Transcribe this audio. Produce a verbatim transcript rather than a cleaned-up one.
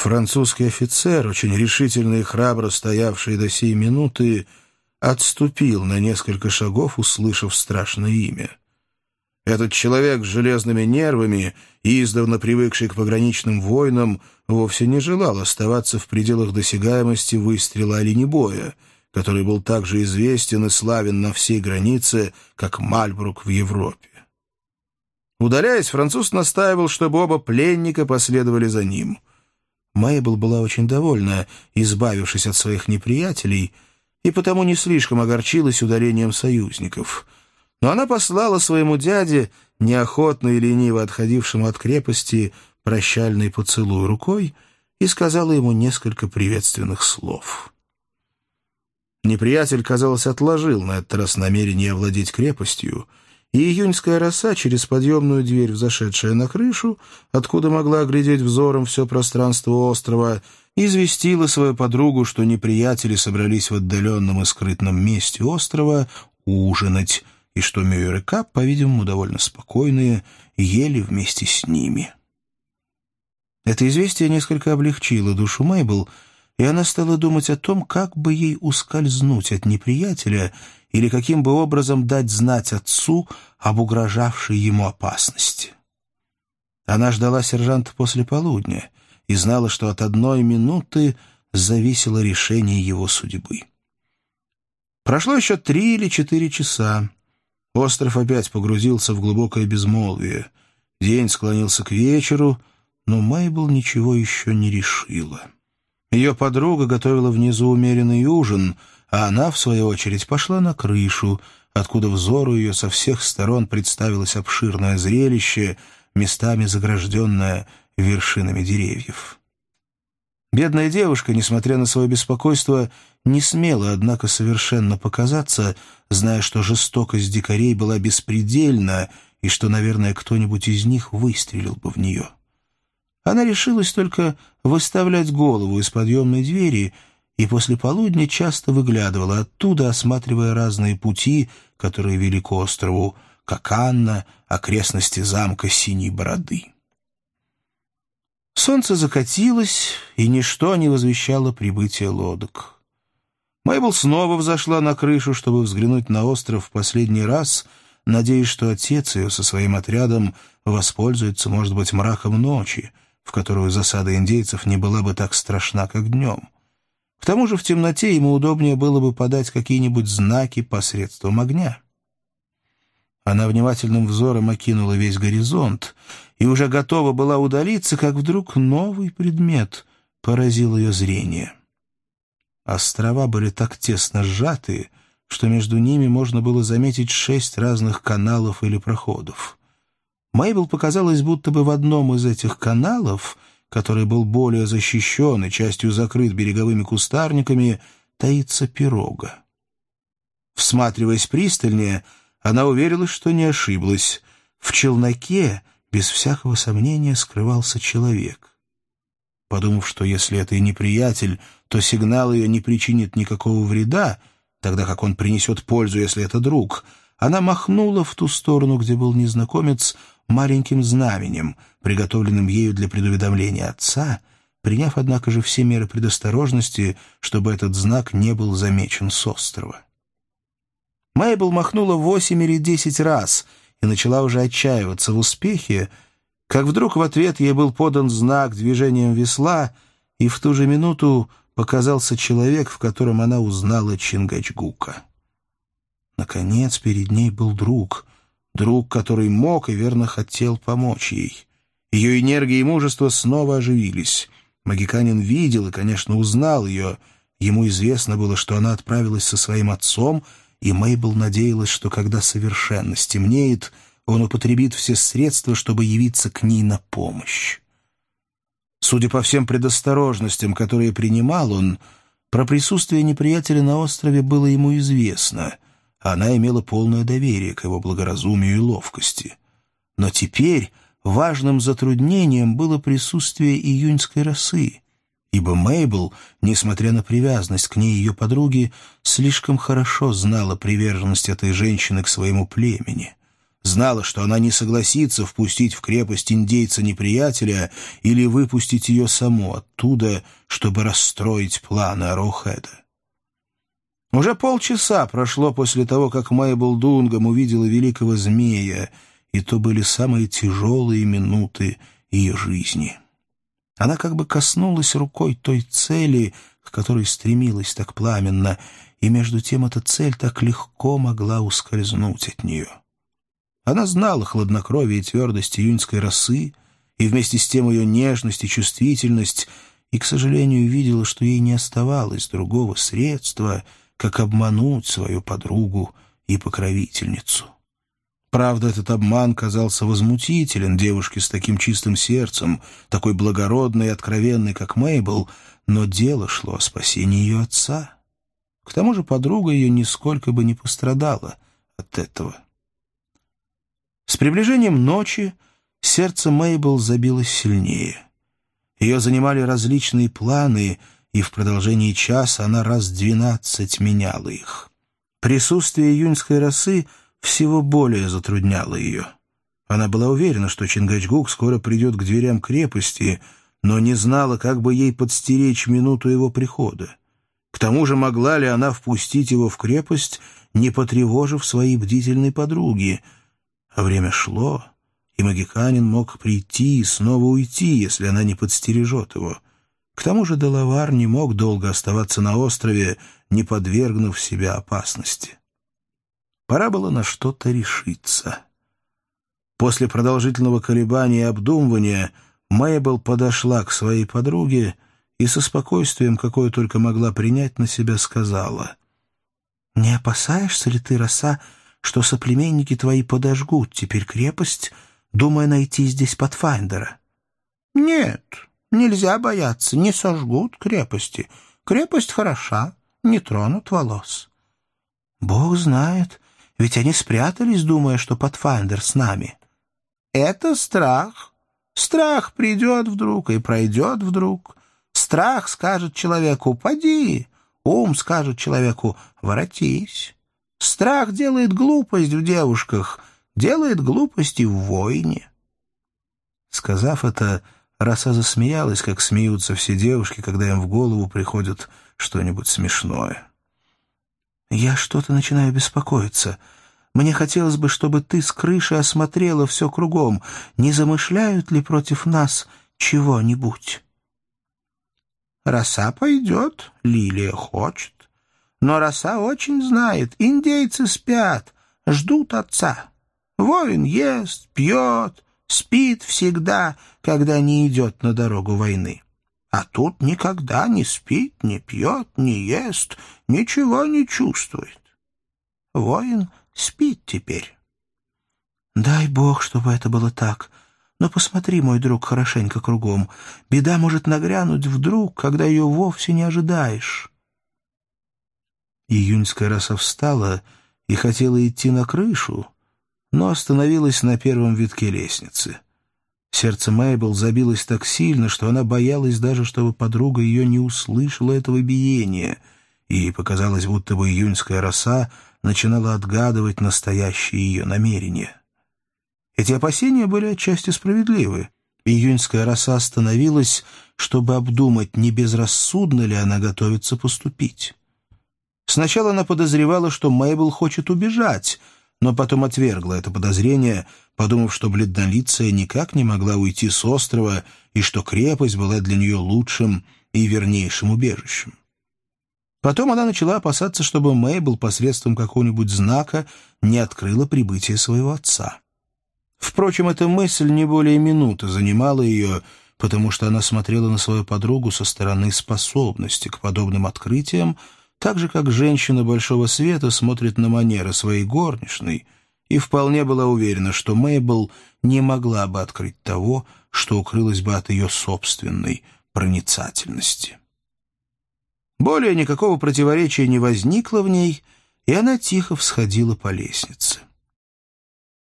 Французский офицер, очень решительно и храбро стоявший до сей минуты, отступил на несколько шагов, услышав страшное имя. Этот человек с железными нервами, издавна привыкший к пограничным войнам, вовсе не желал оставаться в пределах досягаемости выстрела оленебоя, который был так же известен и славен на всей границе, как Мальбрук в Европе. Удаляясь, француз настаивал, чтобы оба пленника последовали за ним. Мейбл была очень довольна, избавившись от своих неприятелей, и потому не слишком огорчилась удалением союзников. Но она послала своему дяде, неохотно и лениво отходившему от крепости, прощальный поцелуй рукой и сказала ему несколько приветственных слов. Неприятель, казалось, отложил на этот раз намерение овладеть крепостью, и июньская роса через подъемную дверь, взошедшая на крышу, откуда могла оглядеть взором все пространство острова, известила свою подругу, что неприятели собрались в отдаленном и скрытном месте острова ужинать, и что Мюир и Кап, по-видимому, довольно спокойные, ели вместе с ними. Это известие несколько облегчило душу Мейбл, и она стала думать о том, как бы ей ускользнуть от неприятеля или каким бы образом дать знать отцу об угрожавшей ему опасности. Она ждала сержанта после полудня и знала, что от одной минуты зависело решение его судьбы. Прошло еще три или четыре часа. Остров опять погрузился в глубокое безмолвие. День склонился к вечеру, но Мейбл ничего еще не решила. Ее подруга готовила внизу умеренный ужин, а она, в свою очередь, пошла на крышу, откуда взору ее со всех сторон представилось обширное зрелище, местами загражденное вершинами деревьев. Бедная девушка, несмотря на свое беспокойство, не смела, однако, совершенно показаться, зная, что жестокость дикарей была беспредельна и что, наверное, кто-нибудь из них выстрелил бы в нее. Она решилась только выставлять голову из подъемной двери и после полудня часто выглядывала оттуда, осматривая разные пути, которые вели к острову, как Анна, окрестности замка Синей Бороды. Солнце закатилось, и ничто не возвещало прибытие лодок. Мейбл снова взошла на крышу, чтобы взглянуть на остров в последний раз, надеясь, что отец ее со своим отрядом воспользуется, может быть, мраком ночи, в которую засада индейцев не была бы так страшна, как днем. К тому же в темноте ему удобнее было бы подать какие-нибудь знаки посредством огня. Она внимательным взором окинула весь горизонт и уже готова была удалиться, как вдруг новый предмет поразил ее зрение. Острова были так тесно сжаты, что между ними можно было заметить шесть разных каналов или проходов. Мейбл показалось, будто бы в одном из этих каналов, который был более защищен и частью закрыт береговыми кустарниками, таится пирога. Всматриваясь пристальнее, она уверилась, что не ошиблась. В челноке, без всякого сомнения, скрывался человек. Подумав, что если это и неприятель, то сигнал ее не причинит никакого вреда, тогда как он принесет пользу, если это друг, она махнула в ту сторону, где был незнакомец, маленьким знаменем, приготовленным ею для предуведомления отца, приняв, однако же, все меры предосторожности, чтобы этот знак не был замечен с острова. Мейбл махнула восемь или десять раз и начала уже отчаиваться в успехе, как вдруг в ответ ей был подан знак движением весла, и в ту же минуту показался человек, в котором она узнала Чингачгука. Наконец перед ней был друг, друг, который мог и верно хотел помочь ей. Ее энергия и мужество снова оживились. Магиканин видел и, конечно, узнал ее. Ему известно было, что она отправилась со своим отцом, и Мейбл надеялась, что когда совершенно стемнеет, он употребит все средства, чтобы явиться к ней на помощь. Судя по всем предосторожностям, которые принимал он, про присутствие неприятеля на острове было ему известно. Она имела полное доверие к его благоразумию и ловкости. Но теперь важным затруднением было присутствие июньской росы, ибо Мейбл, несмотря на привязанность к ней ее подруги, слишком хорошо знала приверженность этой женщины к своему племени, знала, что она не согласится впустить в крепость индейца-неприятеля или выпустить ее саму оттуда, чтобы расстроить планы Ароухеда. Уже полчаса прошло после того, как Мейбл Дунгам увидела великого змея, и то были самые тяжелые минуты ее жизни. Она как бы коснулась рукой той цели, к которой стремилась так пламенно, и между тем эта цель так легко могла ускользнуть от нее. Она знала хладнокровие и твердость июньской росы, и вместе с тем ее нежность и чувствительность, и, к сожалению, видела, что ей не оставалось другого средства, как обмануть свою подругу и покровительницу. Правда, этот обман казался возмутителен девушке с таким чистым сердцем, такой благородной и откровенной, как Мейбл, но дело шло о спасении ее отца. К тому же подруга ее нисколько бы не пострадала от этого. С приближением ночи сердце Мейбл забилось сильнее. Ее занимали различные планы, и в продолжении часа она раз двенадцать меняла их. Присутствие июньской росы всего более затрудняло ее. Она была уверена, что Чингачгук скоро придет к дверям крепости, но не знала, как бы ей подстеречь минуту его прихода. К тому же могла ли она впустить его в крепость, не потревожив своей бдительной подруги. А время шло, и Магиканин мог прийти и снова уйти, если она не подстережет его. К тому же Делавар не мог долго оставаться на острове, не подвергнув себя опасности. Пора было на что-то решиться. После продолжительного колебания и обдумывания Мейбл подошла к своей подруге и со спокойствием, какое только могла принять на себя, сказала: «Не опасаешься ли ты, роса, что соплеменники твои подожгут теперь крепость, думая найти здесь Патфайндера?» «Нет, нельзя бояться, не сожгут крепости. Крепость хороша, не тронут волос». «Бог знает, ведь они спрятались, думая, что Патфайндер с нами». «Это страх. Страх придет вдруг и пройдет вдруг. Страх скажет человеку «поди», ум скажет человеку «воротись». Страх делает глупость в девушках, делает глупости в войне». Сказав это, роса засмеялась, как смеются все девушки, когда им в голову приходит что-нибудь смешное. «Я что-то начинаю беспокоиться. Мне хотелось бы, чтобы ты с крыши осмотрела все кругом. Не замышляют ли против нас чего-нибудь?» «Роса пойдет, Лилия хочет. Но роса очень знает, индейцы спят, ждут отца. Воин ест, пьет, спит всегда, когда не идет на дорогу войны. А тут никогда не спит, не пьет, не ест, ничего не чувствует. Воин спит теперь». «Дай Бог, чтобы это было так. Но посмотри, мой друг, хорошенько кругом. Беда может нагрянуть вдруг, когда ее вовсе не ожидаешь». Июньская роса встала и хотела идти на крышу, но остановилась на первом витке лестницы. Сердце Мейбл забилось так сильно, что она боялась даже, чтобы подруга ее не услышала этого биения, и ей показалось, будто бы июньская роса начинала отгадывать настоящие ее намерения. Эти опасения были отчасти справедливы. Июньская роса остановилась, чтобы обдумать, не безрассудно ли она готовится поступить. Сначала она подозревала, что Мейбл хочет убежать, но потом отвергла это подозрение, подумав, что бледнолицая никак не могла уйти с острова и что крепость была для нее лучшим и вернейшим убежищем. Потом она начала опасаться, чтобы Мейбл посредством какого-нибудь знака не открыла прибытие своего отца. Впрочем, эта мысль не более минуты занимала ее, потому что она смотрела на свою подругу со стороны способности к подобным открытиям, так же, как женщина большого света смотрит на манеры своей горничной, и вполне была уверена, что Мейбл не могла бы открыть того, что укрылось бы от ее собственной проницательности. Более никакого противоречия не возникло в ней, и она тихо всходила по лестнице.